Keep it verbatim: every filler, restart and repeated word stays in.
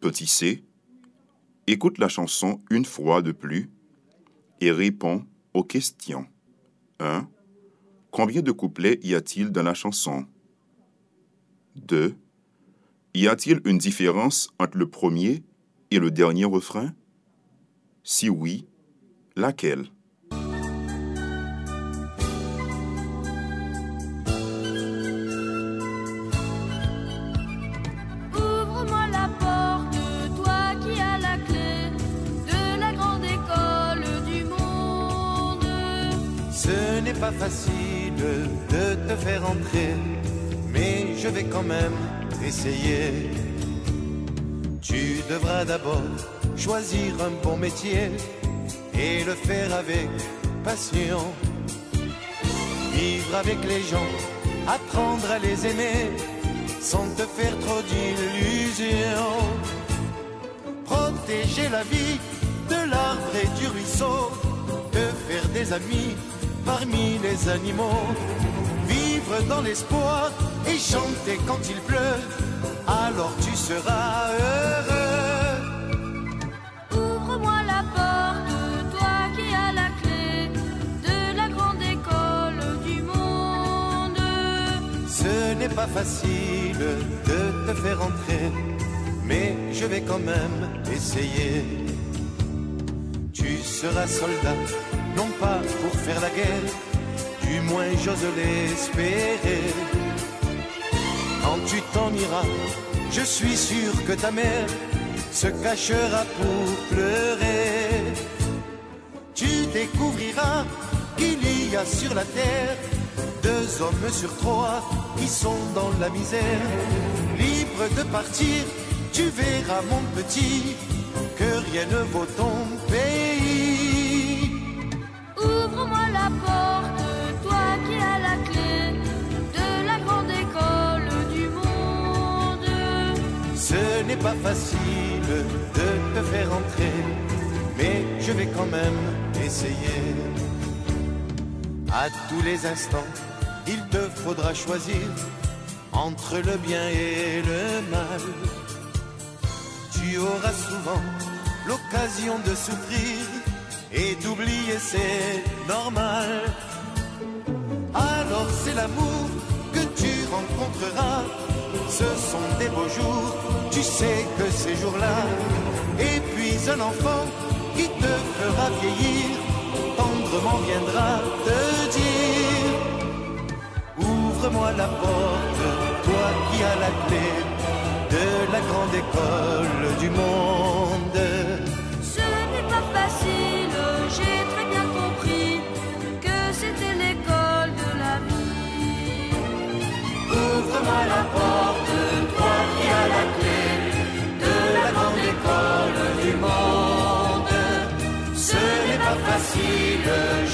Petit C, écoute la chanson une fois de plus et réponds aux questions. un. Combien de couplets y a-t-il dans la chanson? deux. Y a-t-il une différence entre le premier et le dernier refrain? Si oui, laquelle? Ouvre-moi la porte, toi qui as la clé de la grande école du monde. Ce n'est pas facile de te faire entrer, mais je vais quand même essayer. Tu devras d'abord choisir un bon métier et le faire avec passion. Vivre avec les gens, apprendre à les aimer sans te faire trop d'illusions. Protéger la vie de l'arbre et du ruisseau, te faire des amis parmi les animaux. Vivre dans l'espoir et chanter quand il pleut, alors tu seras heureux. Ouvre-moi la porte, toi qui as la clé de la grande école du monde. Ce n'est pas facile de te faire entrer, mais je vais quand même essayer. Tu seras soldat, non pas pour faire la guerre, du moins j'ose l'espérer. Quand tu t'en iras, je suis sûr que ta mère se cachera pour pleurer. Tu découvriras qu'il y a sur la terre deux hommes sur trois qui sont dans la misère. Libre de partir, tu verras mon petit, que rien ne vaut ton pays. Ouvre-moi la porte, toi qui as la clé de la grande école du monde. Ce n'est pas facile de te faire entrer, mais je vais quand même essayer. À tous les instants, il te faudra choisir entre le bien et le mal. Tu auras souvent l'occasion de souffrir et d'oublier, c'est normal. Alors c'est l'amour que tu rencontreras, ce sont des beaux jours, tu sais que ces jours-là. Et puis un enfant qui te fera vieillir, tendrement viendra te dire: ouvre-moi la porte, toi qui as la clé de la grande école du monde. Ce n'est pas facile, j'ai très bien compris que c'était l'école de la vie. Ouvre-moi la porte, toi qui as la clé de la grande école du monde. Ce n'est pas facile,